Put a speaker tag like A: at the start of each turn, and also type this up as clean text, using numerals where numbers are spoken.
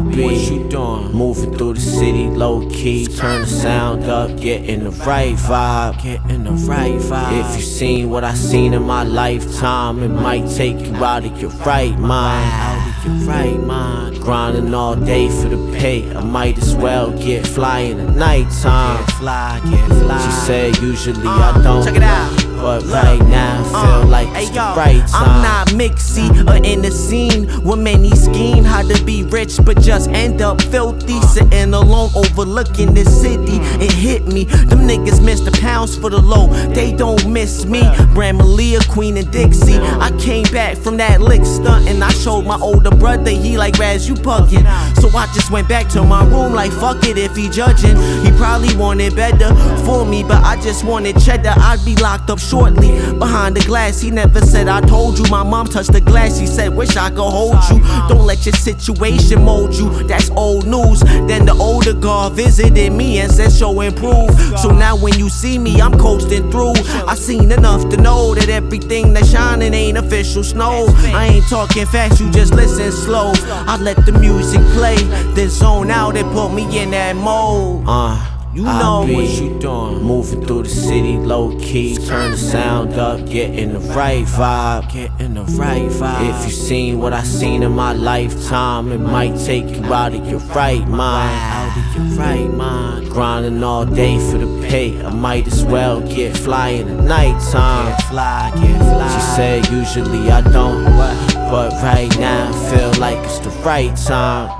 A: be. What you doing? Moving through the city, low key. Turn the sound up, getting the right vibe. Getting the right vibe. If you seen what I seen in my lifetime, it might take you out of your right mind. Out of your right mind. Grinding all day for the pay. I might as well get fly in the nighttime. Get fly, get fly. She said usually I don't.
B: Check it out.
A: But right now I feel like it's the right time.
B: I'm not mixy or in the scene where many scheme how to be rich but just end up filthy. Sitting alone overlooking the city. It hit me, them niggas miss the pounds for the low, they don't miss me. Brand Malia, Queen and Dixie. I came back from that lick stunt and I showed my older brother, he like, Raz, you bugging. So I just went back to my room like, fuck it, if he judging. He probably wanted better for me, but I just wanted cheddar. I'd be locked up shortly behind the glass. He never said I told you. My mom touched the glass, he said wish I could hold you. Don't let your situation mold you, that's old news. Then the older God visited me and said show improve. So now when you see me I'm coasting through. I seen enough to know that everything that's shining ain't official snow. I ain't talking fast, you just listen slow. I let the music play, then zone out and put me in that mode. You know what you doing.
A: Moving through the city, low key. Turn the sound up, getting the right vibe. Getting the right vibe. If you seen what I seen in my lifetime, it might take you out of your right mind. Out of your right mind. Grinding all day for the pay. I might as well get fly in the nighttime. Get fly, get fly. She said usually I don't, but right now I feel like it's the right time.